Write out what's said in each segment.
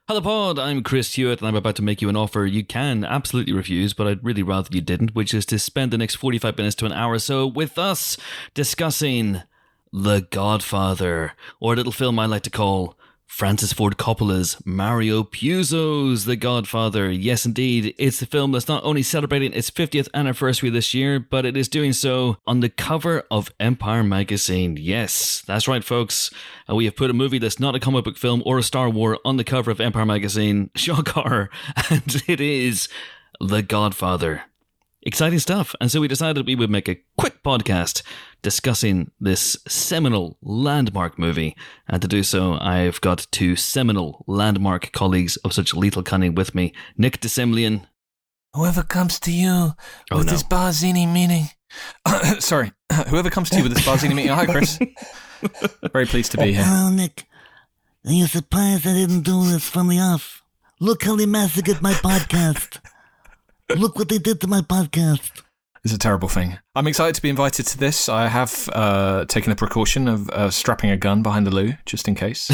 Hello Pod, I'm Chris Hewitt and I'm about to make you an offer you can absolutely refuse, but I'd really rather you didn't, which is to spend the next 45 minutes to an hour or so with us discussing The Godfather, or a little film I like to call Francis Ford Coppola's Mario Puzo's The Godfather. Yes, indeed, it's the film that's not only celebrating its 50th anniversary this year, but it is doing so on the cover of Empire magazine. Yes, that's right, folks. We have put a movie that's not a comic book film or a Star Wars on the cover of Empire magazine. Shock horror. And it is The Godfather. Exciting stuff. And so we decided we would make a quick podcast discussing this seminal landmark movie. And to do so, I've got two seminal landmark colleagues of such lethal cunning with me. Nick DeSimlian. Whoever comes to you with this Barzini meeting. Sorry. Whoever comes to you with this Barzini meeting. Hi, Chris. Very pleased to be here. Hello, Nick. Are you surprised I didn't do this from the off? Look how they massacred my podcast. Look what they did to my podcast. It's a terrible thing. I'm excited to be invited to this. I have taken the precaution of strapping a gun behind the loo, just in case.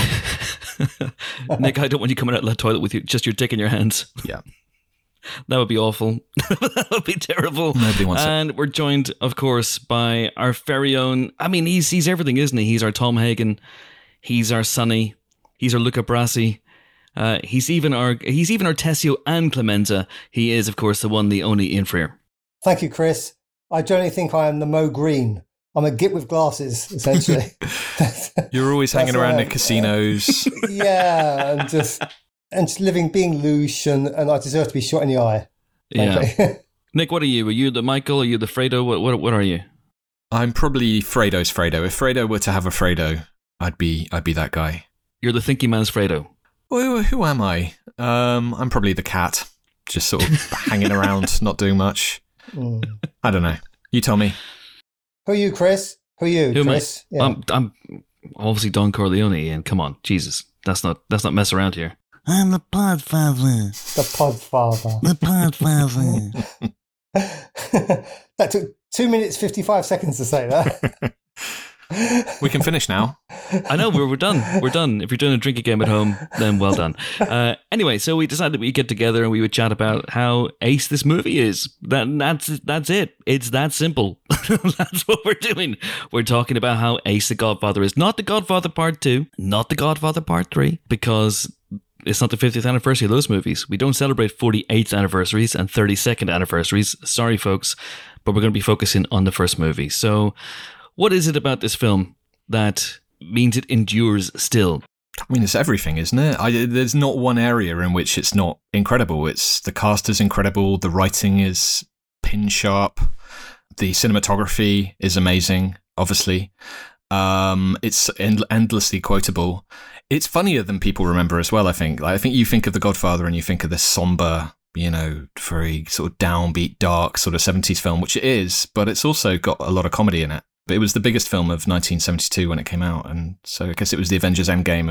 Nick, I don't want you coming out of the toilet with just your dick in your hands. Yeah. That would be awful. That would be terrible. Nobody wants it. And we're joined, of course, by our very own... I mean, he's everything, isn't he? He's our Tom Hagen. He's our Sonny. He's our Luca Brasi. He's even our Tessio and Clemenza. He is, of course, the one, the only Ian Freer. Thank you, Chris. I generally think I am the Mo Green. I'm a git with glasses, essentially. You're always hanging around in casinos. Yeah, and just being loose, and I deserve to be shot in the eye. Yeah. Nick, what are you? Are you the Michael? Are you the Fredo? What are you? I'm probably Fredo's Fredo. If Fredo were to have a Fredo, I'd be that guy. You're the thinking man's Fredo. Who am I? I'm probably the cat, just sort of hanging around, not doing much. I don't know. You tell me. Who are you, Chris? Who are you, Chris? Yeah. I'm obviously Don Corleone, and come on, Jesus, let's not mess around here. I'm the Podfather. The The Podfather. That took 2 minutes 55 seconds to say that. We can finish now. I know, we're done. We're done. If you're doing a drinking game at home, then well done. Anyway, so we decided we'd get together and we would chat about how ace this movie is. That's it. It's that simple. That's what we're doing. We're talking about how ace The Godfather is. Not The Godfather Part 2, not The Godfather Part 3, because it's not the 50th anniversary of those movies. We don't celebrate 48th anniversaries and 32nd anniversaries. Sorry, folks, but we're going to be focusing on the first movie. So what is it about this film that means it endures still? I mean, it's everything, isn't it? There's not one area in which it's not incredible. It's the cast is incredible. The writing is pin sharp. The cinematography is amazing, obviously. It's endlessly quotable. It's funnier than people remember as well, I think. I think you think of The Godfather and you think of this somber, very sort of downbeat, dark sort of 70s film, which it is, but it's also got a lot of comedy in it. But it was the biggest film of 1972 when it came out, and so I guess it was the Avengers Endgame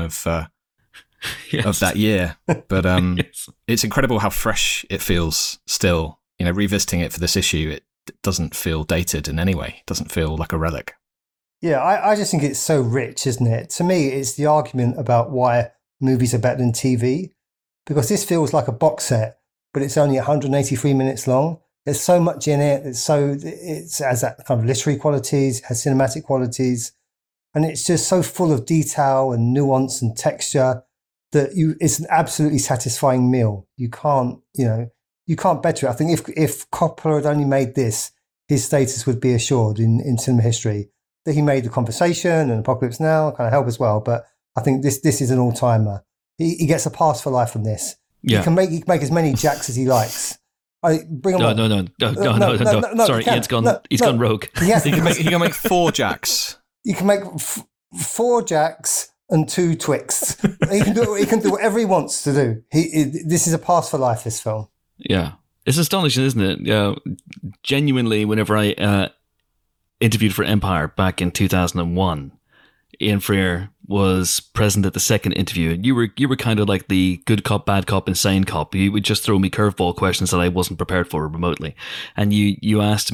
of that year. But yes. It's incredible how fresh it feels still. Revisiting it for this issue, it doesn't feel dated in any way. It doesn't feel like a relic. Yeah, I just think it's so rich, isn't it? To me, it's the argument about why movies are better than TV, because this feels like a box set, but it's only 183 minutes long. There's so much in it. It has that kind of literary qualities, has cinematic qualities, and it's just so full of detail and nuance and texture that it's an absolutely satisfying meal. You can't better it. I think if Coppola had only made this, his status would be assured in cinema history. That he made The Conversation and Apocalypse Now kind of help as well, but I think this is an all-timer. He gets a pass for life from this. Yeah. He can make as many jacks as he likes. Bring him on. No. Sorry, Ian's gone. He's gone rogue. He can make 4 jacks. You can make 4 jacks and 2 Twix. He can do whatever he wants to do. This is a pass for life. This film. Yeah, it's astonishing, isn't it? Yeah, genuinely. Whenever I interviewed for Empire back in 2001, Ian Freer was present at the second interview. You were kind of like the good cop, bad cop, insane cop. You would just throw me curveball questions that I wasn't prepared for remotely. And you asked me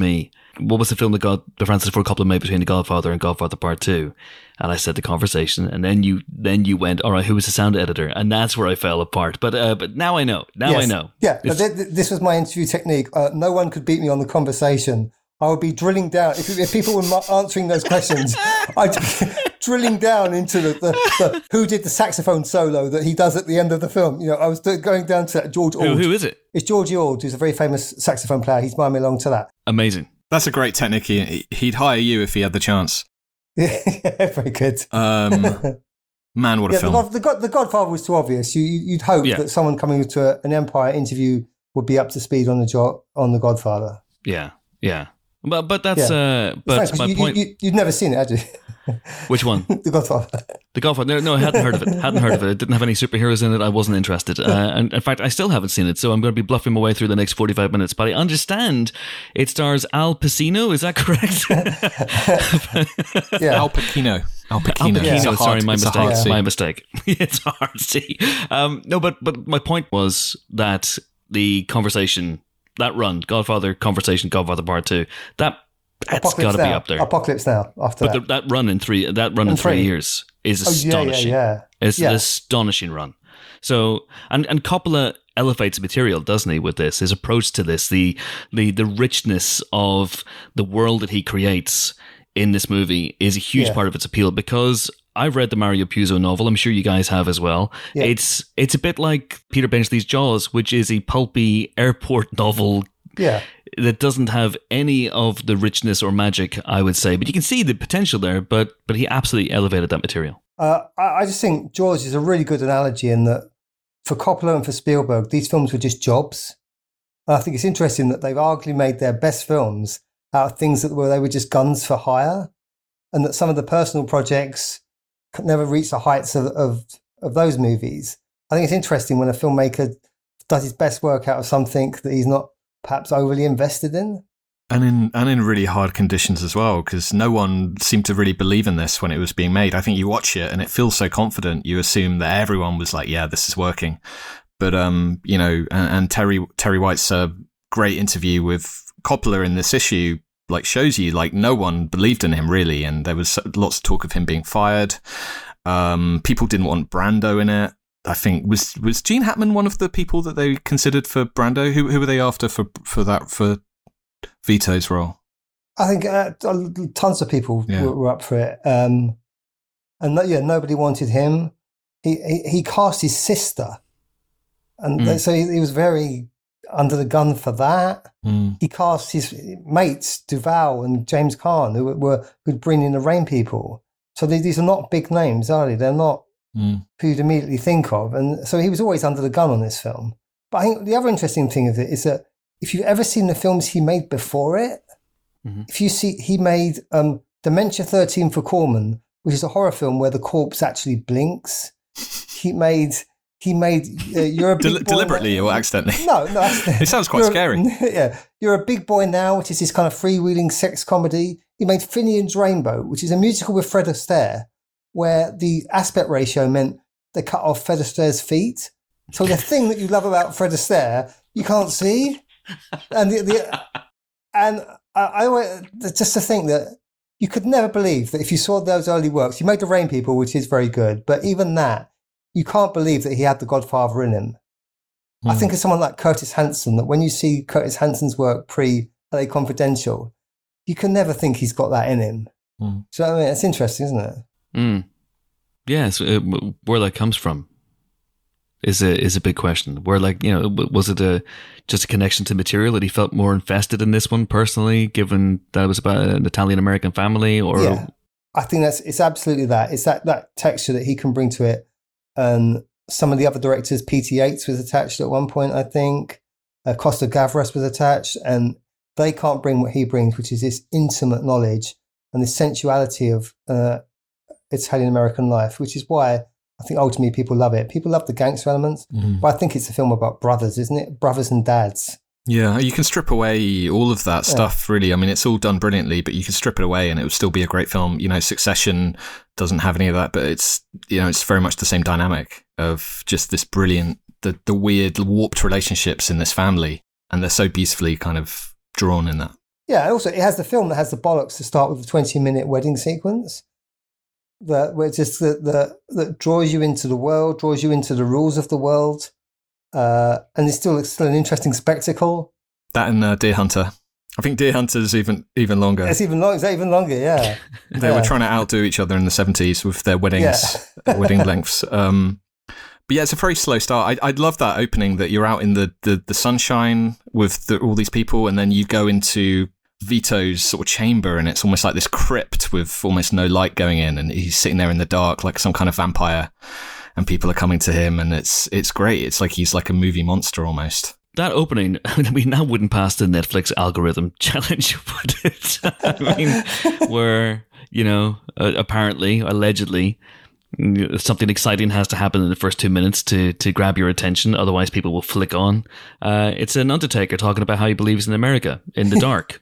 what was the film that the Francis Ford Coppola made between The Godfather and Godfather Part 2? And I said the conversation, and then you went, all right, who was the sound editor? And that's where I fell apart. But now I know. I know. Yeah, this was my interview technique. No one could beat me on the conversation. I would be drilling down. If people were not answering those questions, I'd be drilling down into the who did the saxophone solo that he does at the end of the film. I was going down to that George Ord. Who is it? It's George Ord, who's a very famous saxophone player. He's brought me along to that. Amazing. That's a great technique. He'd hire you if he had the chance. Yeah, very good. Man, what a film. The Godfather was too obvious. You'd hope that someone coming to an Empire interview would be up to speed on the Godfather. Yeah. But that's but my point. You'd never seen it, had you? Which one? The Godfather. The Godfather. No, I hadn't heard of it. It didn't have any superheroes in it. I wasn't interested. And in fact, I still haven't seen it. So I'm going to be bluffing my way through the next 45 minutes. But I understand it stars Al Pacino. Is that correct? Yeah, Al Pacino. Al Pacino. Sorry, my mistake. It's hard to see. No, but my point was that the conversation, that run, Godfather conversation, Godfather Part 2, that's got to be up there. Apocalypse Now. After that run in 3 years is astonishing. Yeah. It's an astonishing run. So, and Coppola elevates material, doesn't he? With this, his approach to this, the richness of the world that he creates in this movie is a huge part of its appeal, because I've read the Mario Puzo novel. I'm sure you guys have as well. Yeah. It's a bit like Peter Benchley's Jaws, which is a pulpy airport novel. Yeah. That doesn't have any of the richness or magic, I would say. But you can see the potential there, but he absolutely elevated that material. I just think Jaws is a really good analogy in that for Coppola and for Spielberg, these films were just jobs. And I think it's interesting that they've arguably made their best films out of things they were just guns for hire, and that some of the personal projects could never reach the heights of those movies. I think it's interesting when a filmmaker does his best work out of something that he's not perhaps overly invested in. And in really hard conditions as well, because no one seemed to really believe in this when it was being made. I think you watch it and it feels so confident. You assume that everyone was like, yeah, this is working. But, and Terry White's great interview with Coppola in this issue, like, shows you, like, no one believed in him really. And there was lots of talk of him being fired. People didn't want Brando in it. I think was Gene Hackman one of the people that they considered for Brando? Who were they after for Vito's role? I think tons of people were up for it, and nobody wanted him. He cast his sister, and so he was very under the gun for that. He cast his mates Duvall and James Caan, who'd bring in the Rain people. So these are not big names, are they? They're not who you'd immediately think of. And so he was always under the gun on this film. But I think the other interesting thing of it is that if you've ever seen the films he made before it, if you see, he made Dementia 13 for Corman, which is a horror film where the corpse actually blinks. He made You're a Big Boy deliberately Now. Or accidentally? No. It sounds quite scary. Yeah. You're a Big Boy Now, which is this kind of freewheeling sex comedy. He made Finian's Rainbow, which is a musical with Fred Astaire, where the aspect ratio meant they cut off Fred Astaire's feet. So the thing that you love about Fred Astaire, you can't see. And I always, just to think that you could never believe that if you saw those early works, you made The Rain People, which is very good, but even that, you can't believe that he had The Godfather in him. I think of someone like Curtis Hanson, that when you see Curtis Hanson's work pre-LA Confidential, you can never think he's got that in him. So I mean, it's interesting, isn't it? Yes, where that comes from is a big question. Where, like, you know, was it just a connection to material that he felt more invested in this one personally, given that it was about an Italian-American family? Or yeah, I think it's absolutely that. It's that texture that he can bring to it. And some of the other directors, P.T. Yates was attached at one point, I think. Costa Gavras was attached, and they can't bring what he brings, which is this intimate knowledge and the sensuality of Italian-American life, which is why I think ultimately people love it. People love the gangster elements, but I think it's a film about brothers, isn't it? Brothers and dads. Yeah, you can strip away all of that stuff, really. I mean, it's all done brilliantly, but you can strip it away and it would still be a great film. You know, Succession doesn't have any of that, but it's, you know, it's very much the same dynamic of just this brilliant, the weird, warped relationships in this family. And they're so beautifully kind of drawn in that. Yeah, and also it has the film that has the bollocks to start with the 20-minute wedding sequence. Where it's just that draws you into the world, draws you into the rules of the world, and it's still an interesting spectacle. That and Deer Hunter. I think Deer Hunter's even longer. It's even longer, yeah. They were trying to outdo each other in the 70s with their weddings, wedding lengths. But yeah, it's a very slow start. I'd love that opening that you're out in the sunshine with all these people, and then you go into Vito's sort of chamber, and it's almost like this crypt with almost no light going in, and he's sitting there in the dark like some kind of vampire, and people are coming to him, and it's great. It's like he's like a movie monster almost. That opening, I mean, that wouldn't pass the Netflix algorithm challenge, would it? I mean, where, apparently, allegedly, something exciting has to happen in the first 2 minutes to grab your attention. Otherwise, people will flick on. It's an Undertaker talking about how he believes in America in the dark,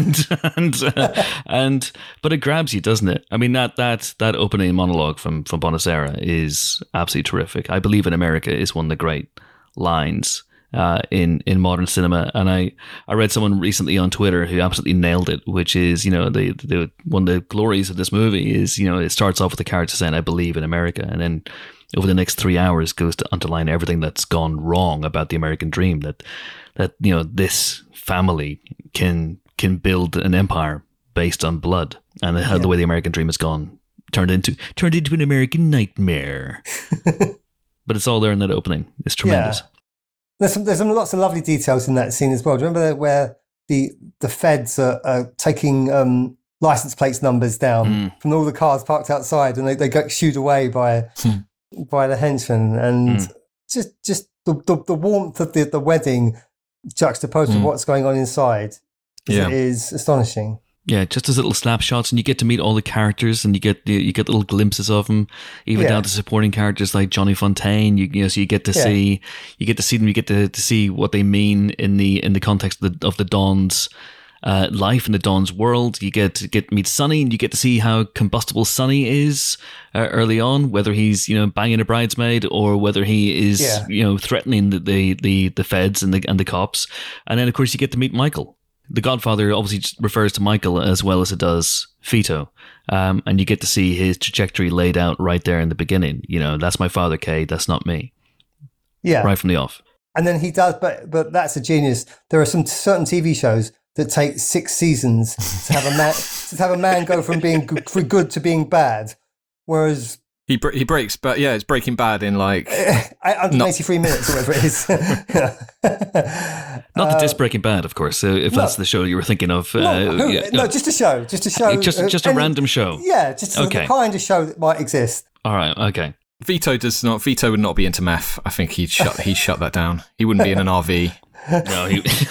but it grabs you, doesn't it? I mean, that opening monologue from Bonasera is absolutely terrific. I believe in America is one of the great lines in modern cinema, and I read someone recently on Twitter who absolutely nailed it, which is, the one of the glories of this movie is, it starts off with the character saying, "I believe in America," and then over the next 3 hours goes to underline everything that's gone wrong about the American dream, that this family can build an empire based on blood, and how the way the American dream has gone turned into an American nightmare. But it's all there in that opening. It's tremendous. Yeah. There's some lots of lovely details in that scene as well. Do you remember where the feds are taking license plates numbers down from all the cars parked outside, and they get shooed away by the henchmen, and just the warmth of the wedding juxtaposed with what's going on inside is astonishing. Yeah, just as little snapshots, and you get to meet all the characters, and you get little glimpses of them, even down to supporting characters like Johnny Fontaine. So you get to see them, you get to see what they mean in the context of the Don's life in the Don's world. You get to meet Sonny, and you get to see how combustible Sonny is early on, whether he's banging a bridesmaid or whether he is threatening the feds and the cops. And then of course you get to meet Michael. The Godfather obviously just refers to Michael as well as it does Vito. And you get to see his trajectory laid out right there in the beginning. That's my father, Kay, that's not me. Yeah. Right from the off. And then he does, but that's a genius. There are some certain TV shows that take 6 seasons to have a man go from being good to being bad. Whereas he breaks, but yeah, it's Breaking Bad in like 183 minutes or whatever it is. Not that it's Breaking Bad, of course. So if that's the show you were thinking of, just a show, just a random show. Yeah, just the kind of show that might exist. All right, okay. Vito would not be into meth. I think he'd shut that down. He wouldn't be in an RV. No,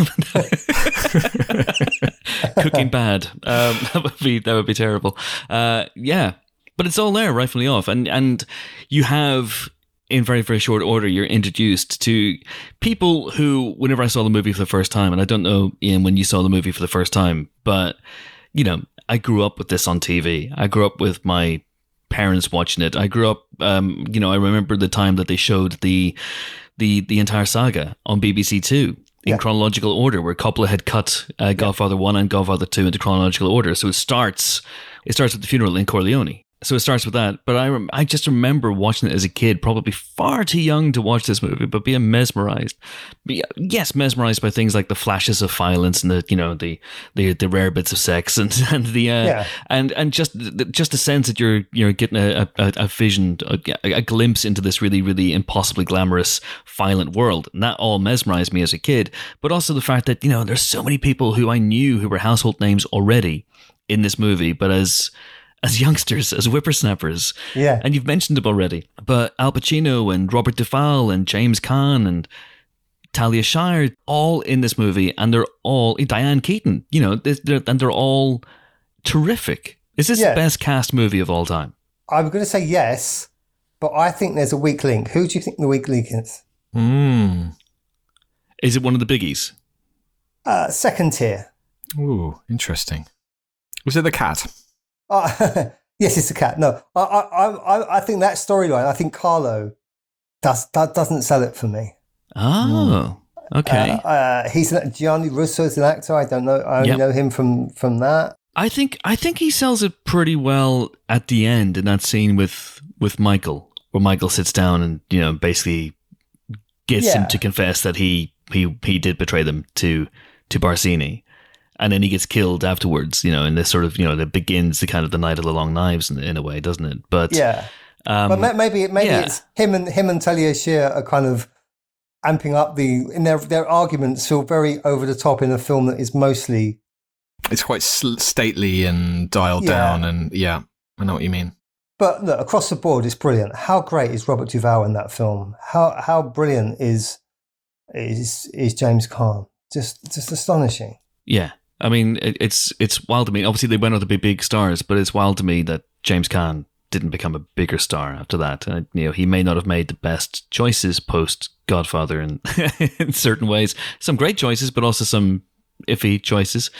Cooking Bad. That would be terrible. Yeah. But it's all there right from the off. And you have, in very, very short order, you're introduced to people who, whenever I saw the movie for the first time, and I don't know, Ian, when you saw the movie for the first time, but, I grew up with this on TV. I grew up with my parents watching it. I grew up, I remember the time that they showed the entire saga on BBC Two in chronological order, where Coppola had cut Godfather 1 and Godfather 2 into chronological order. So it starts with the funeral in Corleone. So it starts with that, but I just remember watching it as a kid, probably far too young to watch this movie, but being mesmerized. Mesmerized by things like the flashes of violence and the rare bits of sex and just the sense that you're getting a vision, a glimpse into this really, really impossibly glamorous, violent world, and that all mesmerized me as a kid. But also the fact that there's so many people who I knew who were household names already in this movie, but as youngsters, as whippersnappers. Yeah. And you've mentioned them already. But Al Pacino and Robert Duvall and James Caan and Talia Shire, all in this movie, and they're all, Diane Keaton, they're all terrific. Is this the best cast movie of all time? I'm going to say yes, but I think there's a weak link. Who do you think the weak link is? Is it one of the biggies? Second tier. Ooh, interesting. Was it the cat? Yes, it's a cat. No, I think that storyline. I think Carlo doesn't sell it for me. Oh, Okay. Gianni Russo is an actor. I don't know. I only know him from that. I think he sells it pretty well at the end in that scene with Michael, where Michael sits down and basically gets him to confess that he did betray them to Barsini, and then he gets killed afterwards. In this sort of that begins the kind of the Night of the Long Knives in a way, doesn't it? But but maybe it's him and Talia Shire are kind of amping up their arguments feel very over the top in a film that is mostly. It's quite stately and dialed down, and I know what you mean. But look, across the board, it's brilliant. How great is Robert Duvall in that film? How brilliant is James Caan? Just astonishing. Yeah, I mean, it's wild to me. Obviously, they went on to be big stars, but it's wild to me that James Caan didn't become a bigger star after that. He may not have made the best choices post Godfather in certain ways. Some great choices, but also some iffy choices.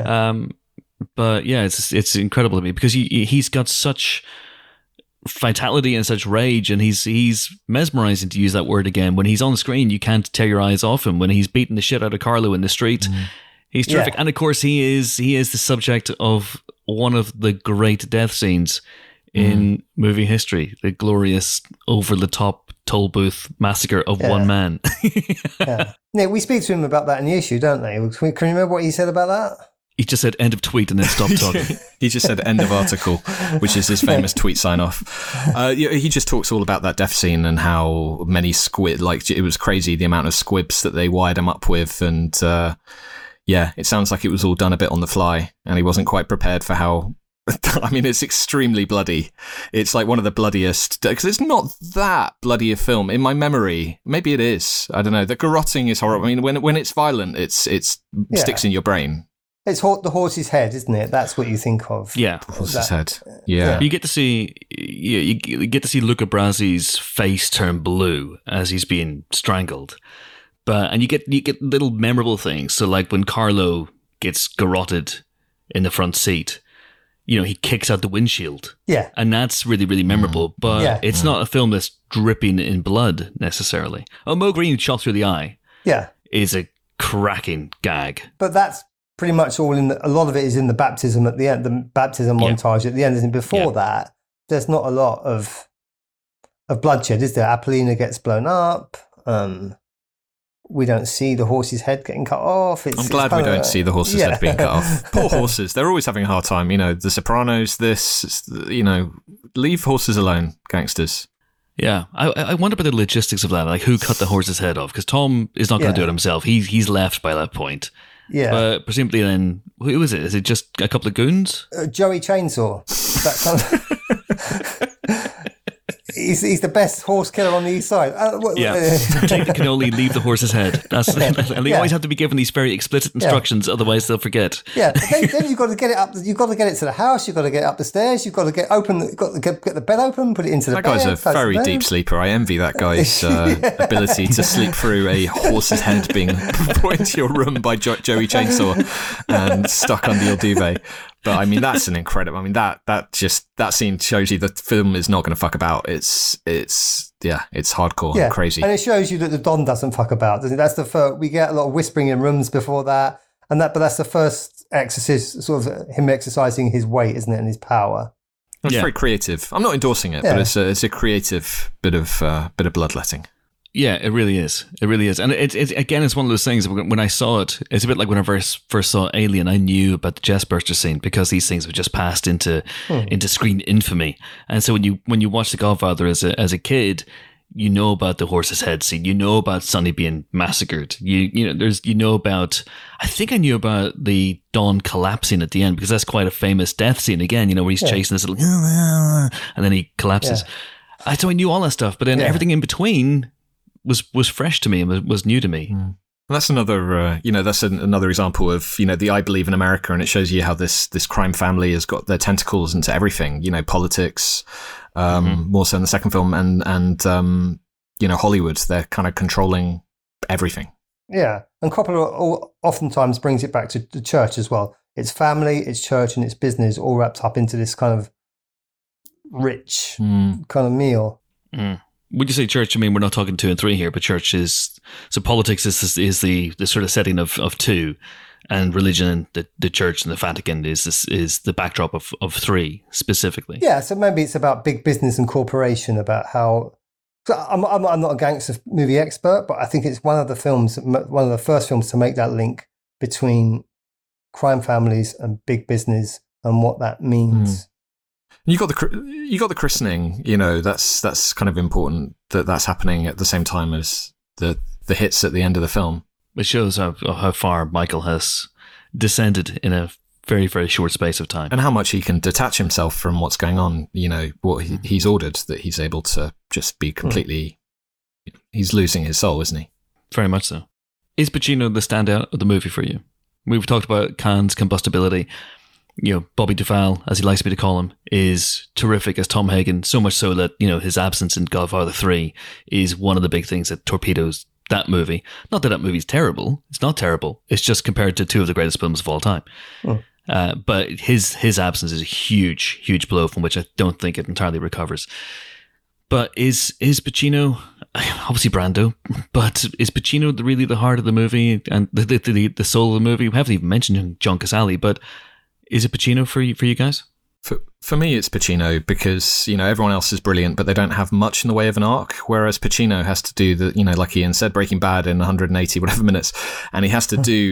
But yeah, it's incredible to me because he's got such vitality and such rage, and he's mesmerizing, to use that word again. When he's on screen, you can't tear your eyes off him. When he's beating the shit out of Carlo in the street, he's terrific. And of course, he is the subject of one of the great death scenes in movie history, the glorious over the top toll booth massacre of one man. Yeah, we speak to him about that in the issue, don't they? Can you remember what he said about that? He just said end of tweet and then stopped talking. He just said end of article, which is his famous tweet sign off. He just talks all about that death scene and how many it was crazy the amount of squibs that they wired him up with. And it sounds like it was all done a bit on the fly, and he wasn't quite prepared for how. I mean, it's extremely bloody. It's like one of the bloodiest, because it's not that bloody a film in my memory. Maybe it is. I don't know. The garroting is horrible. I mean, when it's violent, it sticks in your brain. It's the horse's head, isn't it? That's what you think of. Yeah, the horse's head. Yeah. You get to see Luca Brasi's face turn blue as he's being strangled, and you get little memorable things. So like when Carlo gets garroted in the front seat. He kicks out the windshield. Yeah. And that's really, really memorable. But it's not a film that's dripping in blood, necessarily. Oh, Mo Green shot through the eye. Yeah. Is a cracking gag. But that's pretty much all a lot of it is in the baptism at the end, the baptism montage at the end. And before that, there's not a lot of bloodshed, is there? Apollina gets blown up. We don't see the horse's head getting cut off. I'm glad we don't see the horse's head being cut off. Poor horses. They're always having a hard time. The Sopranos, leave horses alone, gangsters. Yeah. I wonder about the logistics of that. Like, who cut the horse's head off? Because Tom is not going to do it himself. He's left by that point. Yeah. But presumably then, who is it? Is it just a couple of goons? Joey Chainsaw. He's the best horse killer on the east side. Take the cannoli, leave the horse's head. And they always have to be given these very explicit instructions, otherwise they'll forget. Yeah, but then you've got to get it up. You've got to get it to the house. You've got to get it up the stairs. You've got to get the bed open, put it into the bed. That guy's a very deep sleeper. I envy that guy's ability to sleep through a horse's head being brought into your room by Joey Chainsaw and stuck under your duvet. But I mean, that's an incredible. I mean, that scene shows you the film is not going to fuck about. It's hardcore and crazy. And it shows you that the Don doesn't fuck about, doesn't it? That's the first. We get a lot of whispering in rooms before that, but that's the first exorcist, sort of him exercising his weight, isn't it, and his power. It's very creative. I'm not endorsing it, but it's a creative bit of bloodletting. Yeah, it really is. It really is. And it's again, it's one of those things, when I saw it, it's a bit like when I first saw Alien, I knew about the chestburster scene because these things have just passed into screen infamy. And so when you watch The Godfather as a kid, you know about the horse's head scene, you know about Sonny being massacred. I think I knew about the Don collapsing at the end because that's quite a famous death scene again, where he's chasing this little and then he collapses. Yeah. So I knew all that stuff, but then everything in between was fresh to me and was new to me. And that's another, another example of, the I Believe in America, and it shows you how this crime family has got their tentacles into everything, politics, more so in the second film, and Hollywood, they're kind of controlling everything. Yeah, and Coppola oftentimes brings it back to the church as well. It's family, it's church, and it's business all wrapped up into this kind of rich kind of meal. Would you say church? I mean, we're not talking 2 and 3 here, but church is so politics is the sort of setting of 2, and religion, the church and the Vatican is the backdrop of 3 specifically. Yeah, so maybe it's about big business and corporation, about how. So I'm not a gangster movie expert, but I think it's one of the first films to make that link between crime families and big business and what that means. You got the christening. You know, that's kind of important that's happening at the same time as the hits at the end of the film. It shows how far Michael has descended in a very, very short space of time, and how much he can detach himself from what's going on. You know, what he's ordered, that he's able to just be completely. He's losing his soul, isn't he? Very much so. Is Pacino the standout of the movie for you? We've talked about Khan's combustibility. You know, Bobby Duvall, as he likes me to call him, is terrific as Tom Hagen, so much so that, you know, his absence in Godfather 3 is one of the big things that torpedoes that movie. Not that that movie's terrible. It's not terrible. It's just compared to 2 of the greatest films of all time. But his absence is a huge, huge blow from which I don't think it entirely recovers. But is Pacino, obviously Brando, but is Pacino really the heart of the movie and the soul of the movie? We haven't even mentioned John Casale, but is it Pacino for you guys? For me, it's Pacino because, you know, everyone else is brilliant, but they don't have much in the way of an arc. Whereas Pacino has to do the, you know, like Ian said, Breaking Bad in 180 whatever minutes, and he has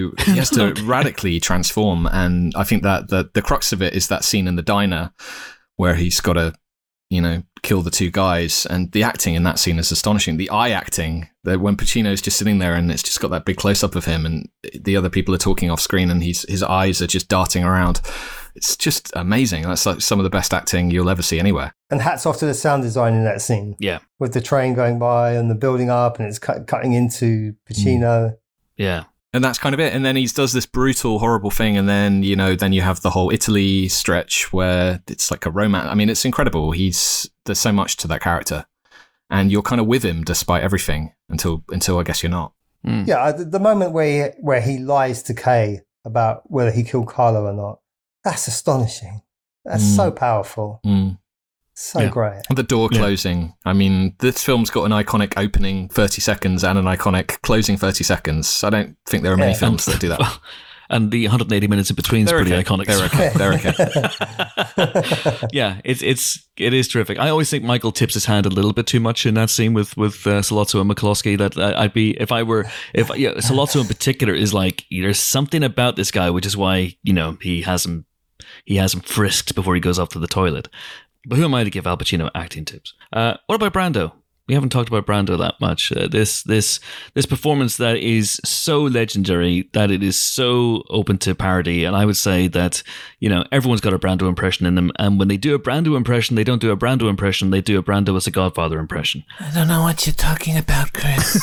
to radically transform. And I think that the crux of it is that scene in the diner where he's got to, you know, kill the 2 guys, and the acting in that scene is astonishing. The eye acting, that when Pacino's just sitting there and it's just got that big close up of him, and the other people are talking off screen, and his eyes are just darting around. It's just amazing. That's like some of the best acting you'll ever see anywhere. And hats off to the sound design in that scene. Yeah, with the train going by and the building up, and it's cutting into Pacino. Yeah. And that's kind of it. And then he does this brutal, horrible thing. And then, you know, then you have the whole Italy stretch where it's like a romance. I mean, it's incredible. There's so much to that character. And you're kind of with him despite everything until I guess you're not. Yeah, the moment where he lies to Kay about whether he killed Carlo or not, that's astonishing. That's so powerful. So great. The door closing. I mean, this film's got an iconic opening 30 seconds and an iconic closing 30 seconds. I don't think there are many films that do that. Well, and the 180 minutes in between is pretty iconic. They're okay. Yeah, it is terrific. I always think Michael tips his hand a little bit too much in that scene with Sollozzo and McCloskey. That I'd be Sollozzo in particular is like, there's something about this guy, which is why, you know, he has him frisked before he goes off to the toilet. But who am I to give Al Pacino acting tips? What about Brando? We haven't talked about Brando that much. This performance that is so legendary, that it is so open to parody. And I would say that, you know, everyone's got a Brando impression in them. And when they do a Brando impression, they don't do a Brando impression. They do a Brando as a Godfather impression. I don't know what you're talking about, Chris.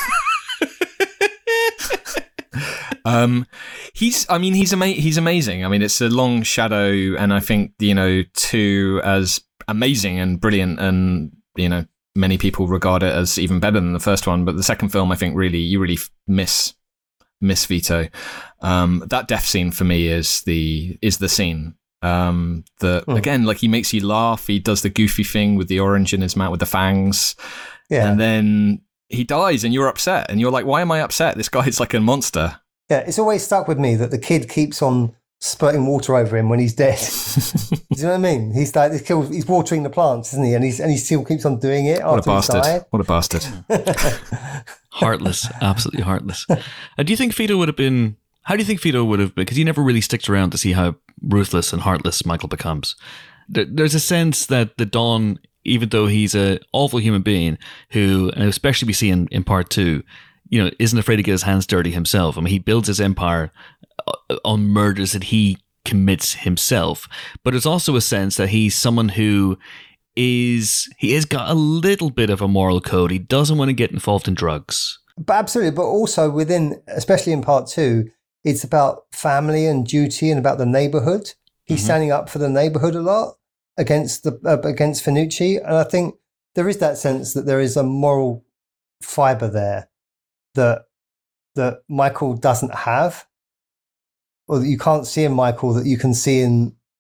He's amazing. I mean, it's a long shadow, and I think, you know, 2 as amazing and brilliant, and, you know, many people regard it as even better than the first one. But the second film, I think, you really miss Vito. That death scene for me is the scene. Again, like, he makes you laugh. He does the goofy thing with the orange in his mouth with the fangs, and then he dies, and you're upset, and you're like, why am I upset? This guy's like a monster. Yeah, it's always stuck with me that the kid keeps on spurting water over him when he's dead. Do you know what I mean? He's like, he's watering the plants, isn't he? And he still keeps on doing it. What a bastard! What a bastard! Heartless, absolutely heartless. Do you think Vito would have been? How do you think Vito would have been? Because he never really sticks around to see how ruthless and heartless Michael becomes. There's a sense that the Don, even though he's an awful human being, who, and especially we see in part 2, you know, isn't afraid to get his hands dirty himself. I mean, he builds his empire on murders that he commits himself. But it's also a sense that he's someone who he has got a little bit of a moral code. He doesn't want to get involved in drugs. But absolutely. But also within, especially in part 2, it's about family and duty and about the neighborhood. He's standing up for the neighborhood a lot against Finucci. And I think there is that sense that there is a moral fiber there that Michael doesn't have, or that you can't see in Michael that you can see in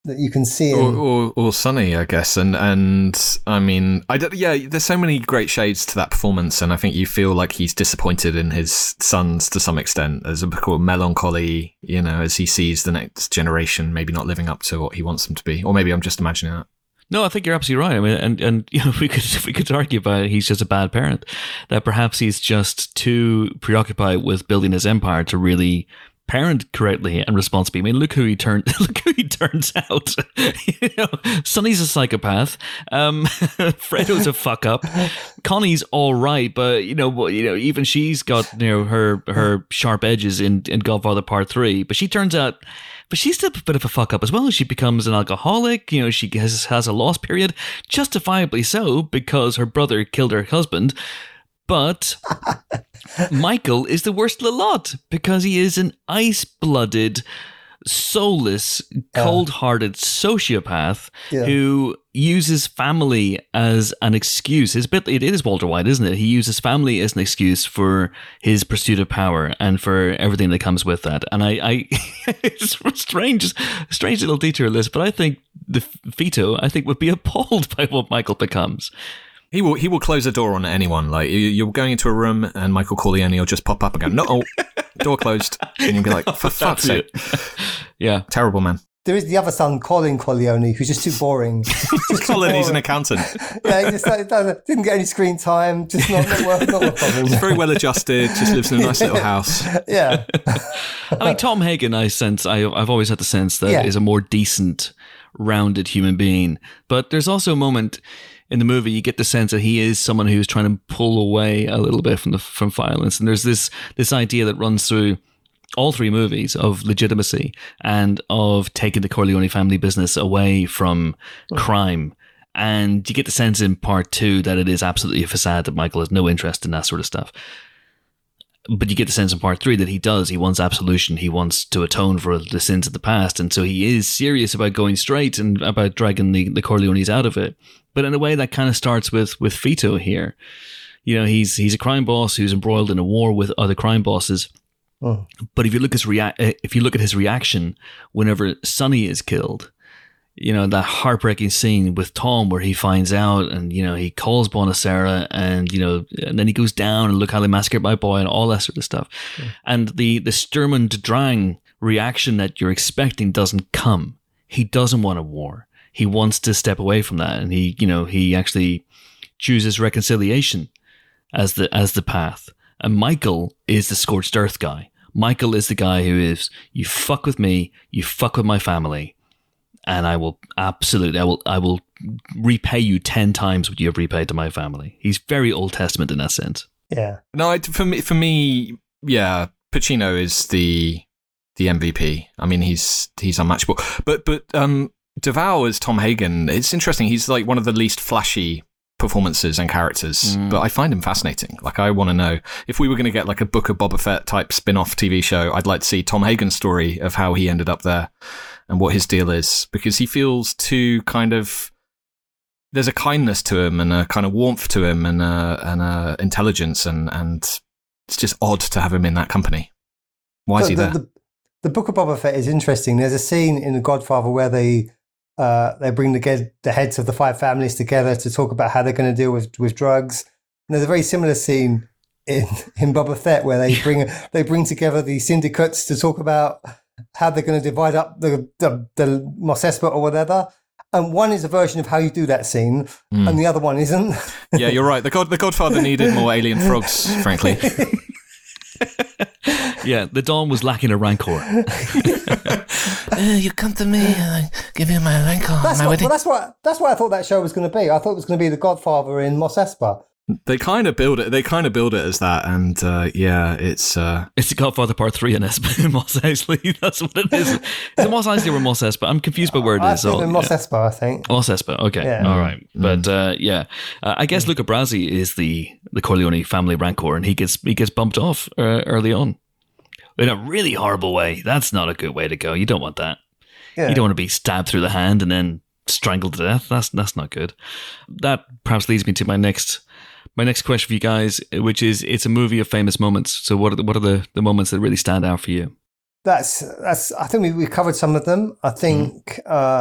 that you can see or Sonny, I guess, and I mean, there's so many great shades to that performance, and I think you feel like he's disappointed in his sons to some extent. There's a bit of melancholy, as he sees the next generation maybe not living up to what he wants them to be, or maybe I'm just imagining that. No, I think you're absolutely right. I mean, and we could argue about it. He's just a bad parent. That perhaps he's just too preoccupied with building his empire to really parent correctly and responsibly. I mean, look who he turns out. Sonny's a psychopath. Fredo's a fuck up. Connie's all right, but even she's got her sharp edges in Godfather Part 3. But she turns out. But she's a bit of a fuck up as well. She becomes an alcoholic. She has a lost period, justifiably so, because her brother killed her husband. But Michael is the worst of the lot because he is an ice-blooded, soulless, cold-hearted sociopath who uses family as an excuse. It is Walter White, isn't it? He uses family as an excuse for his pursuit of power and for everything that comes with that. And I it's a strange little detour list, but I think the Vito, would be appalled by what Michael becomes. He will close a door on anyone. Like, you're going into a room and Michael Corleone will just pop up and go, no, door closed. And you'll be like, for fuck's sake. Yeah. Terrible man. There is the other son, Colin Corleone, who's just too boring. Colin, he's an accountant. Yeah, he just didn't get any screen time, just not worth having. He's very well adjusted, just lives in a nice little house. Yeah. I mean, Tom Hagen, I've always had the sense that is a more decent, rounded human being. But there's also a moment in the movie, you get the sense that he is someone who's trying to pull away a little bit from violence. And there's this idea that runs through all three movies of legitimacy and of taking the Corleone family business away from crime. And you get the sense in Part 2 that it is absolutely a facade, that Michael has no interest in that sort of stuff. But you get the sense in Part 3 that he does. He wants absolution. He wants to atone for the sins of the past. And so he is serious about going straight and about dragging the Corleones out of it. But in a way that kind of starts with Vito here. He's a crime boss who's embroiled in a war with other crime bosses. Oh. But if you look at his reaction whenever Sonny is killed, that heartbreaking scene with Tom where he finds out and, he calls Bonacera and then he goes down and look how they massacred my boy and all that sort of stuff. Yeah. And the Sturm und Drang reaction that you're expecting doesn't come. He doesn't want a war. He wants to step away from that. And he actually chooses reconciliation as the path. And Michael is the scorched earth guy. Michael is the guy who is, you fuck with me, you fuck with my family. And I will repay you 10 times what you have repaid to my family. He's very Old Testament in that sense. Yeah. No, for me, yeah, Pacino is the MVP. I mean, he's unmatchable. But Duvall as Tom Hagen, it's interesting. He's like one of the least flashy performances and characters, but I find him fascinating. Like, I want to know if we were going to get like a Book of Boba Fett type spin-off TV show. I'd like to see Tom Hagen's story of how he ended up there and what his deal is, because he feels too kind of, there's a kindness to him and a kind of warmth to him and a intelligence, and it's just odd to have him in that company. Why is he there? The Book of Boba Fett is interesting. There's a scene in The Godfather where they bring the heads of the 5 families together to talk about how they're going to deal with drugs. And there's a very similar scene in Boba Fett where they bring together the syndicates to talk about how they're going to divide up the Mos Espa or whatever. And one is a version of how you do that scene, and the other one isn't. Yeah, you're right. The Godfather needed more alien frogs, frankly. Yeah, the Don was lacking a rancor. You come to me and I give you my rancor. That's what I thought that show was going to be. I thought it was going to be The Godfather in Mos Espa. They kind of build it. They kind of build it as that, and it's The Godfather Part 3 in Espa in Mos Eisley. That's what it is. Is it Mos Eisley or Mos Espa? I'm confused by where it is. Mos Espa, I think. Mos Espa. Okay, yeah. All right. But I guess Luca Brasi is the Corleone family rancor, and he gets bumped off early on in a really horrible way. That's not a good way to go. You don't want that. Yeah. You don't want to be stabbed through the hand and then strangled to death. That's not good. That perhaps leads me to my next question for you guys, which is, it's a movie of famous moments. So what are the moments that really stand out for you? that's. I think we covered some of them. I think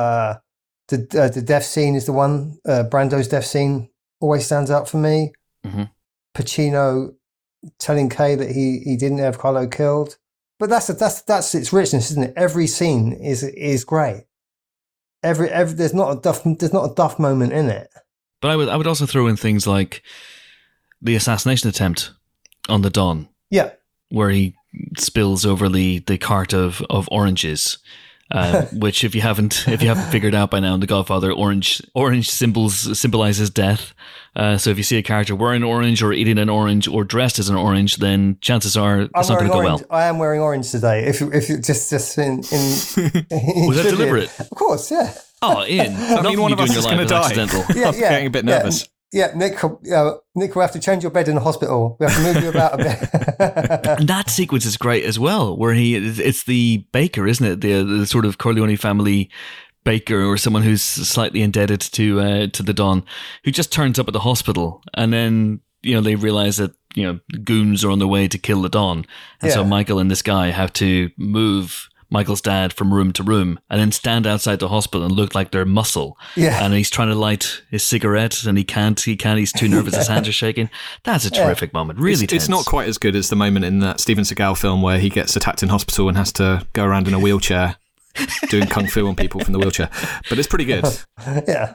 the death scene is the one. Brando's death scene always stands out for me. Mm-hmm. Pacino telling Kay that he didn't have Carlo killed, but that's its richness, isn't it? Every scene is great. Every there's not a duff moment in it. But I would also throw in things like the assassination attempt on the Don. Yeah, where he spills over the cart of oranges. Which, if you haven't figured out by now, in The Godfather, orange symbolizes death. So if you see a character wearing orange or eating an orange or dressed as an orange, then chances are it's not going to go well. I am wearing orange today. If you just in was that deliberate? Of course, yeah. Oh, Ian, I mean, one of us is going to die. Yeah, I'm getting a bit nervous. Yeah, Nick, we have to change your bed in the hospital. We have to move you about a bit. And that sequence is great as well, where it's the baker, isn't it? The sort of Corleone family baker, or someone who's slightly indebted to the Don, who just turns up at the hospital, and then they realize that goons are on their way to kill the Don, and so Michael and this guy have to move Michael's dad from room to room and then stand outside the hospital and look like they're muscle. Yeah. And he's trying to light his cigarette and he can't, he's too nervous, his hands are shaking. That's a terrific moment, really tense. It's not quite as good as the moment in that Steven Seagal film where he gets attacked in hospital and has to go around in a wheelchair doing kung fu on people from the wheelchair. But it's pretty good. Yeah.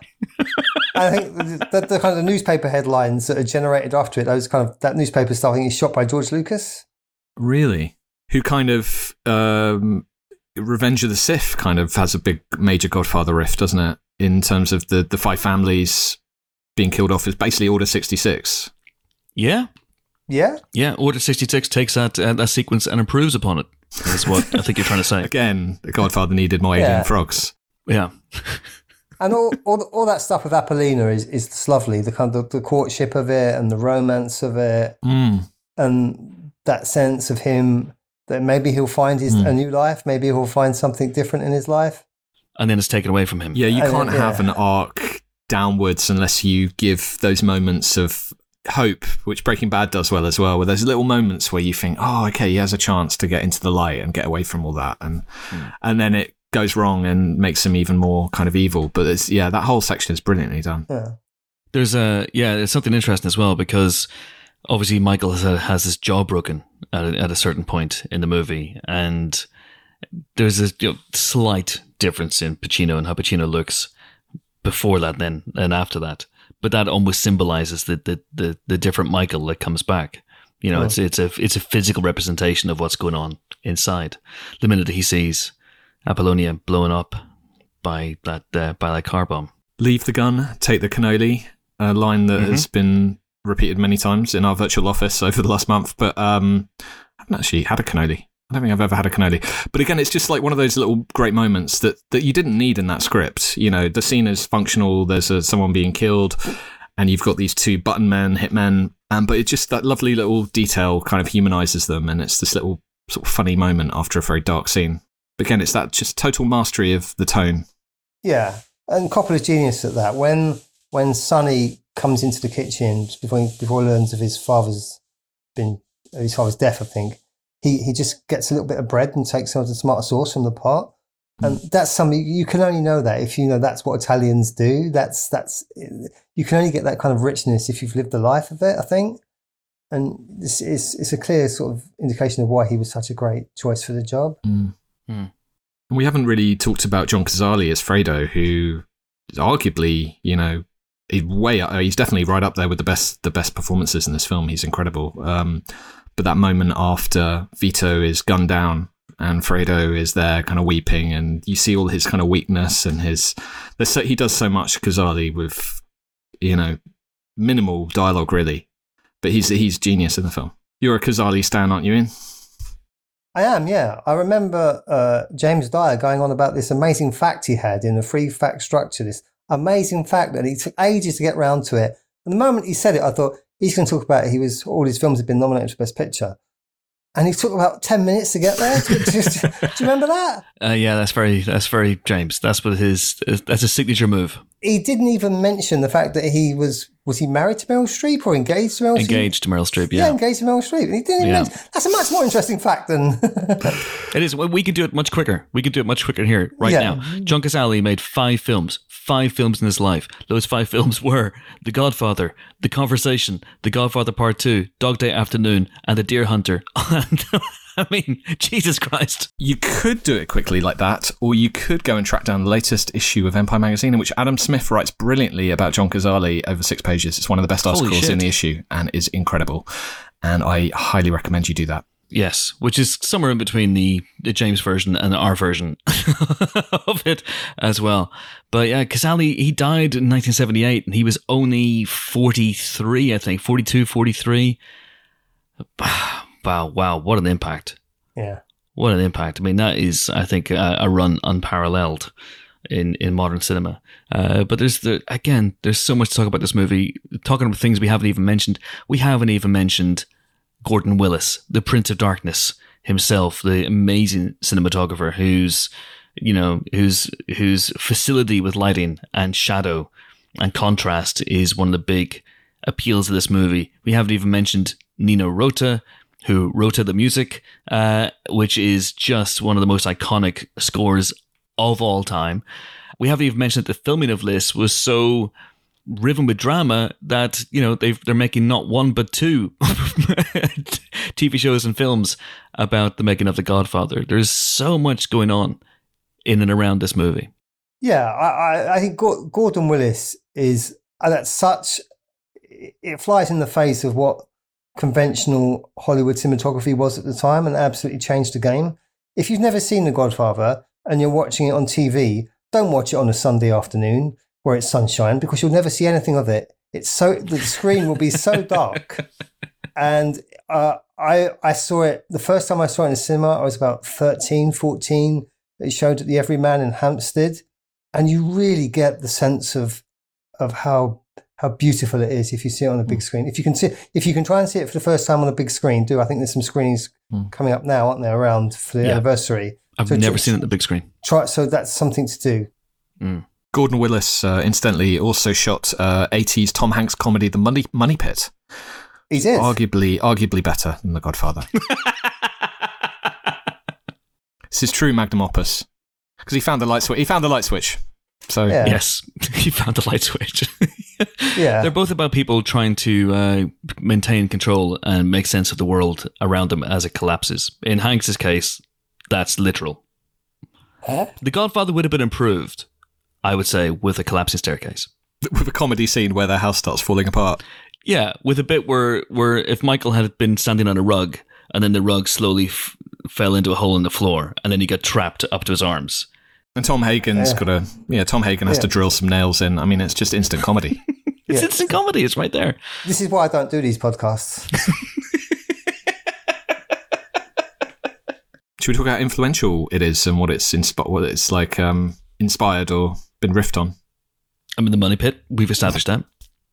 I think the kind of the newspaper headlines that are generated after it, that newspaper stuff, I think, is shot by George Lucas. Really? Who kind of... Revenge of the Sith kind of has a big major Godfather riff, doesn't it? In terms of the five families being killed off, is basically Order 66. Yeah. Yeah? Yeah, Order 66 takes that sequence and improves upon it. That's what I think you're trying to say. Again, the Godfather needed more alien frogs. Yeah. And all that stuff with Apollina is lovely. The kind of the courtship of it and the romance of it, and that sense of him that maybe he'll find a new life. Maybe he'll find something different in his life. And then it's taken away from him. Yeah, you can't have an arc downwards unless you give those moments of hope, which Breaking Bad does well as well, where there's little moments where you think, oh, okay, he has a chance to get into the light and get away from all that. And then it goes wrong and makes him even more kind of evil. But that whole section is brilliantly done. Yeah. There's something interesting as well, because obviously Michael has his jaw broken at a certain point in the movie, and there's a slight difference in Pacino and how Pacino looks before that then and after that, but that almost symbolizes the different Michael that comes back. It's a physical representation of what's going on inside the minute that he sees Apollonia blown up by that car bomb. Leave the gun, take the cannoli, a line that has been repeated many times in our virtual office over the last month, but I haven't actually had a cannoli. I don't think I've ever had a cannoli. But again, it's just like one of those little great moments that you didn't need in that script. The scene is functional, there's someone being killed, and you've got these two button men, hitmen, but it's just that lovely little detail kind of humanizes them, and it's this little sort of funny moment after a very dark scene. But again, it's that just total mastery of the tone. Yeah, and Coppola's genius at that. When Sonny comes into the kitchen before he learns of his father's death, I think he just gets a little bit of bread and takes some of the tomato sauce from the pot, and that's something you can only know that if that's what Italians do. That's you can only get that kind of richness if you've lived the life of it, I think, and it's a clear sort of indication of why he was such a great choice for the job. And we haven't really talked about John Cazale as Fredo, who is arguably he's definitely right up there with the best performances in this film. He's incredible. But that moment after Vito is gunned down and Fredo is there kind of weeping, and you see all his kind of weakness and he does so much, Cazale, with minimal dialogue really, but he's genius in the film. You're a Cazale stan, aren't you, Ian? I am, yeah. I remember James Dyer going on about this amazing fact he had in a free fact structure, this amazing fact that he took ages to get round to it. And the moment he said it, I thought, he's going to talk about it. All his films had been nominated for Best Picture. And he took about 10 minutes to get there. Do you remember that? Yeah, that's very James. That's a signature move. he didn't even mention the fact that he was he married to Meryl Streep or engaged to Meryl Streep? Engaged to Meryl Streep, yeah. Yeah, engaged to Meryl Streep. And he didn't even mention. That's a much more interesting fact than... It is. We could do it much quicker. We could do it much quicker here, right now. John Cazale made 5 films. 5 films in his life. Those 5 films were The Godfather, The Conversation, The Godfather Part 2, Dog Day Afternoon, and The Deer Hunter. I mean, Jesus Christ. You could do it quickly like that, or you could go and track down the latest issue of Empire Magazine, in which Adam Smith writes brilliantly about John Cazale over 6 pages. It's one of the best articles in the issue and is incredible. And I highly recommend you do that. Yes, which is somewhere in between the James version and our version of it as well. But yeah, Cazale, he died in 1978 and he was only 43, I think, 42, 43. Wow, what an impact. Yeah. What an impact. I mean, that is, I think, a run unparalleled in modern cinema. But there's so much to talk about this movie. Talking about things we haven't even mentioned. We haven't even mentioned Gordon Willis, the Prince of Darkness himself, the amazing cinematographer whose facility with lighting and shadow and contrast is one of the big appeals of this movie. We haven't even mentioned Nino Rota, who wrote the music, which is just one of the most iconic scores of all time. We haven't even mentioned that the filming of this was so riven with drama that, they're making not 1 but 2 TV shows and films about the making of The Godfather. There's so much going on in and around this movie. Yeah, I think Gordon Willis is it flies in the face of what conventional Hollywood cinematography was at the time and absolutely changed the game. If you've never seen The Godfather and you're watching it on TV, don't watch it on a Sunday afternoon where it's sunshine, because you'll never see anything of it. The screen will be so dark. And I saw it, the first time I saw it in the cinema, I was about 13, 14. It showed at the Everyman in Hampstead. And you really get the sense of how beautiful it is if you see it on a big screen. If you can try and see it for the first time on a big screen, I think there's some screenings coming up now, aren't there, around for the anniversary. I've never seen it on the big screen. So that's something to do. Gordon Willis, incidentally, also shot 80s Tom Hanks comedy The Money Pit. He did. Arguably better than The Godfather. This is true magnum opus. Because he found the light switch. So yes, he found the light switch. Yeah, they're both about people trying to maintain control and make sense of the world around them as it collapses. In Hanks's case, that's literal. The Godfather would have been improved, I would say, with a collapsing staircase. With a comedy scene where their house starts falling apart. Yeah, with a bit where if Michael had been standing on a rug and then the rug slowly fell into a hole in the floor and then he got trapped up to his arms. And Tom Hagen's Tom Hagen has to drill some nails in. I mean, it's just instant comedy. It's instant comedy. It's right there. This is why I don't do these podcasts. Should we talk about how influential it is and what it's inspired or been riffed on? I mean, The Money Pit. We've established that.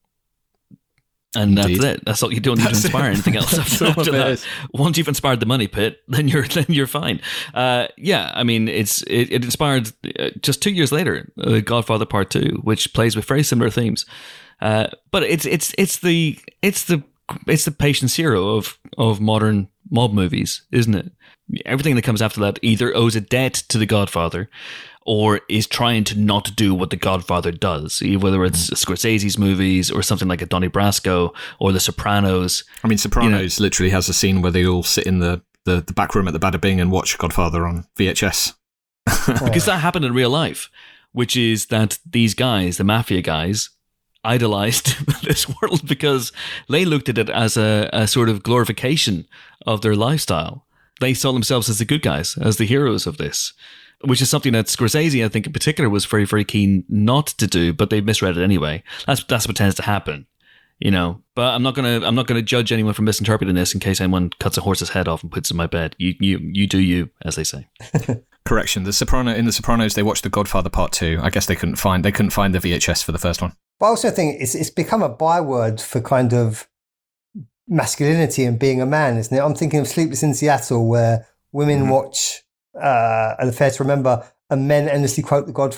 And that's it. That's all you don't need to inspire anything else after that. Once you've inspired The Money Pit, then you're fine. I mean, it inspired just 2 years later, Godfather Part 2, which plays with very similar themes. But it's the patient zero of modern mob movies, isn't it? Everything that comes after that either owes a debt to The Godfather or is trying to not do what The Godfather does, whether it's Scorsese's movies or something like a Donnie Brasco or The Sopranos. I mean, Sopranos literally has a scene where they all sit in the back room at the Bada Bing and watch Godfather on VHS. Because that happened in real life, which is that these guys, the mafia guys, idolized this world because they looked at it as a sort of glorification of their lifestyle. They saw themselves as the good guys, as the heroes of this, which is something that Scorsese, I think in particular, was very, very keen not to do, but they misread it anyway. That's what tends to happen, But I'm not gonna judge anyone for misinterpreting this in case anyone cuts a horse's head off and puts it in my bed. You do you, as they say. Correction: in The Sopranos, they watched The Godfather Part 2. I guess they couldn't find the VHS for the first one. But I also think it's become a byword for kind of masculinity and being a man, isn't it? I'm thinking of Sleepless in Seattle, where women watch, and fair to remember, and men endlessly quote The Godfather.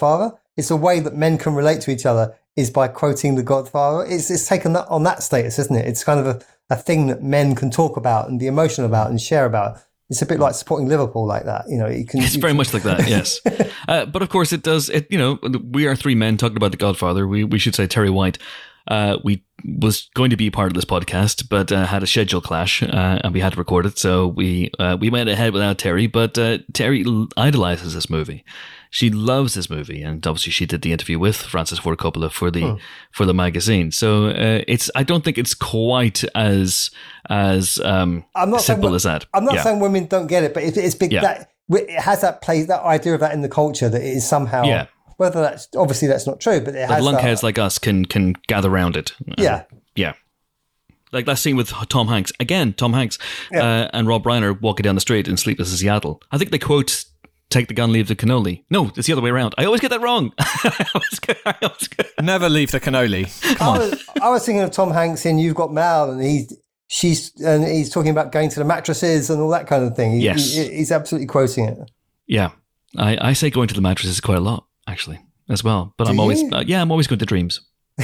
it's a way that men can relate to each other is by quoting The Godfather. It's taken that on that status, isn't it? It's kind of a thing that men can talk about and be emotional about and share about. It's a bit like supporting Liverpool like that. It's very much like that, yes. But of course it does, we are three men talking about The Godfather. We should say Terry White. We was going to be part of this podcast, but had a schedule clash, and we had to record it. So we went ahead without Terry. But Terry idolizes this movie. She loves this movie, and obviously she did the interview with Francis Ford Coppola for the magazine. So I don't think it's quite as simple as that. I'm not saying women don't get it, but it's big. Yeah. That it has that idea of that in the culture that it is somehow. Yeah. Whether that's obviously that's not true, but it has. Lunkheads like us can gather around it. Yeah. Yeah. Like that scene with Tom Hanks. Again, Tom Hanks and Rob Reiner walking down the street in Sleepless in Seattle. I think they quote, "Take the gun, leave the cannoli." No, it's the other way around. I always get that wrong. Never leave the cannoli. Come on. I was thinking of Tom Hanks in You've Got Mail, and he's talking about going to the mattresses and all that kind of thing. He's absolutely quoting it. Yeah. I say going to the mattresses quite a lot, actually, as well. But I'm always going to dreams.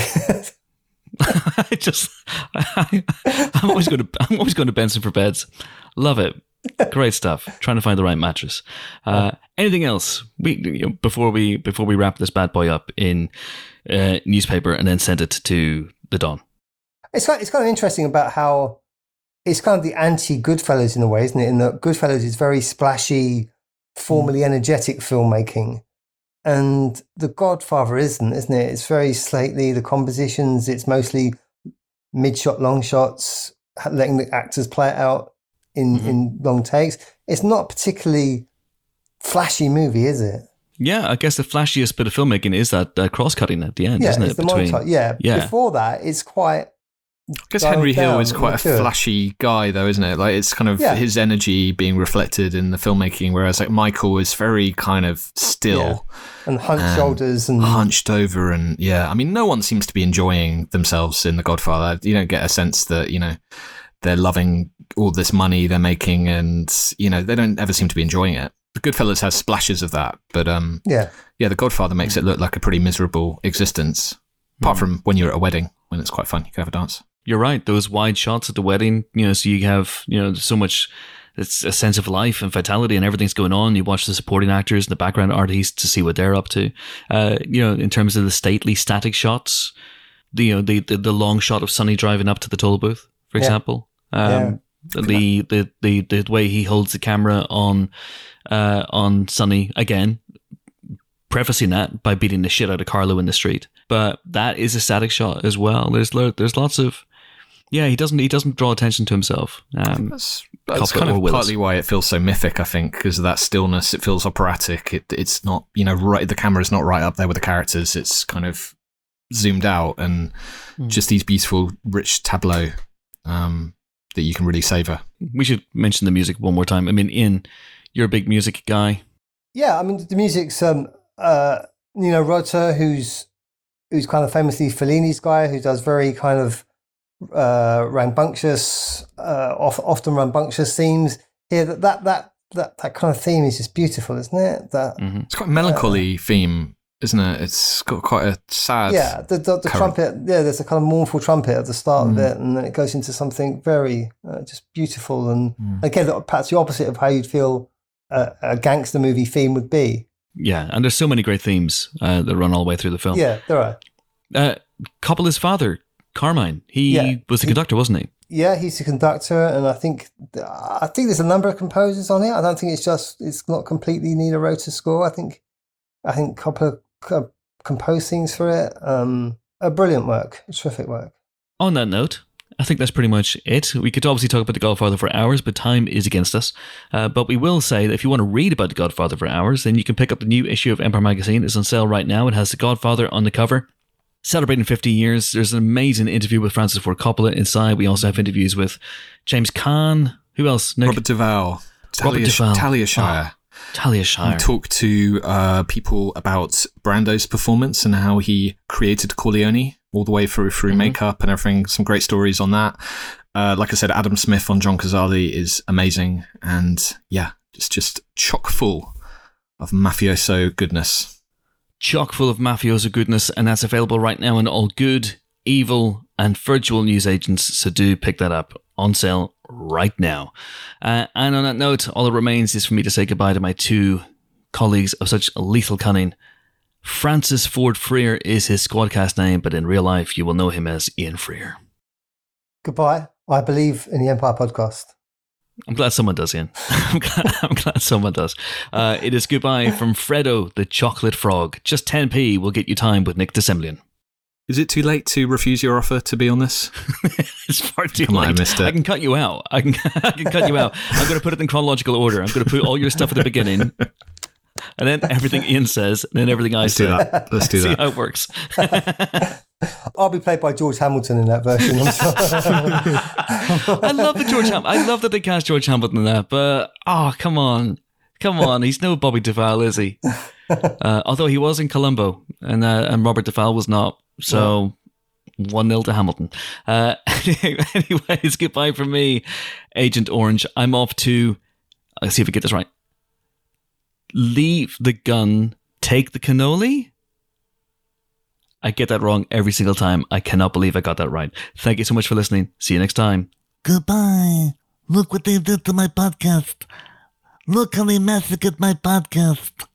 I'm always going to Benson for beds. Love it. Great stuff. Trying to find the right mattress. Anything else before we wrap this bad boy up in newspaper and then send it to the Don? It's kind of interesting about how it's kind of the anti-Goodfellas in a way, isn't it? In that Goodfellas is very splashy, formally energetic filmmaking. And The Godfather isn't it? It's very slightly, the compositions, it's mostly mid-shot, long shots, letting the actors play it out in long takes. It's not a particularly flashy movie, is it? Yeah, I guess the flashiest bit of filmmaking is that cross-cutting at the end, isn't it? The montage. Yeah. Before that, it's quite... I guess Henry Hill is quite a flashy guy, though, isn't it? Like, it's kind of his energy being reflected in the filmmaking, whereas like Michael is very kind of still and hunched shoulders and hunched over, and I mean, no one seems to be enjoying themselves in The Godfather. You don't get a sense that they're loving all this money they're making, and they don't ever seem to be enjoying it. The Goodfellas has splashes of that, but The Godfather makes it look like a pretty miserable existence. Apart from when you're at a wedding, when it's quite fun, you can have a dance. You're right. Those wide shots at the wedding, so you have, so much, it's a sense of life and vitality and everything's going on. You watch the supporting actors and the background artists to see what they're up to. In terms of the stately static shots, the long shot of Sonny driving up to the toll booth, for example. The way he holds the camera on Sonny, again, prefacing that by beating the shit out of Carlo in the street. But that is a static shot as well. There's lots of... Yeah, he doesn't draw attention to himself. That's kind of partly why it feels so mythic, I think, because of that stillness. It feels operatic. It's not, right. The camera's not right up there with the characters. It's kind of zoomed out and just these beautiful, rich tableaux that you can really savor. We should mention the music one more time. I mean, Ian, you're a big music guy. Yeah, I mean, the music's Nino Rota, who's kind of famously Fellini's guy, who does very kind of rambunctious, often rambunctious themes. Here, that kind of theme is just beautiful, isn't it? It's quite a melancholy theme, isn't it? It's got quite a sad. Yeah, the trumpet. Yeah, there's a kind of mournful trumpet at the start of it, and then it goes into something very just beautiful. And again, perhaps the opposite of how you'd feel a gangster movie theme would be. Yeah, and there's so many great themes that run all the way through the film. Yeah, there are. Coppola's father, Carmine, he was the conductor, wasn't he? Yeah, he's the conductor, and I think there's a number of composers on it. I don't think it's not completely Nino Rota's score. I think Coppola composed things for it. A brilliant work, a terrific work. On that note, I think that's pretty much it. We could obviously talk about The Godfather for hours, but time is against us. But we will say that if you want to read about The Godfather for hours, then you can pick up the new issue of Empire Magazine. It's on sale right now. It has The Godfather on the cover. Celebrating 50 years. There's an amazing interview with Francis Ford Coppola inside. We also have interviews with James Caan. Who else, Nick? Robert Duvall. Talia Shire. Talia Shire. We talked to people about Brando's performance and how he created Corleone all the way through makeup and everything. Some great stories on that. Like I said, Adam Smith on John Cazale is amazing. And yeah, it's just chock full of mafioso goodness. chock full of mafioso goodness, and that's available right now in all good, evil, and virtual newsagents, so do pick that up. On sale right now. And on that note, all that remains is for me to say goodbye to my two colleagues of such lethal cunning. Francis Ford Freer is his Squadcast name, but in real life, you will know him as Ian Freer. Goodbye. I believe in the Empire Podcast. I'm glad someone does, Ian. I'm glad someone does. It is goodbye from Fredo, the chocolate frog. Just 10p will get you time with Nick DeSemblian. Is it too late to refuse your offer to be on this? It's far too Come late. on, I missed it. I can cut you out. I can cut you out. I'm going to put it in chronological order. I'm going to put all your stuff at the beginning, and then everything Ian says, and then everything I say. Let's do See that. how it works. I'll be played by George Hamilton in that version. I'm sorry. I love the George Hamilton. I love that they cast George Hamilton in that, but come on. He's no Bobby Duvall, is he? Although he was in Columbo, and Robert Duvall was not. So 1-0 to Hamilton. Anyways, goodbye from me, Agent Orange. I'm off to, let's see if I get this right. Leave the gun, take the cannoli? I get that wrong every single time. I cannot believe I got that right. Thank you so much for listening. See you next time. Goodbye. Look what they did to my podcast. Look how they massacred my podcast.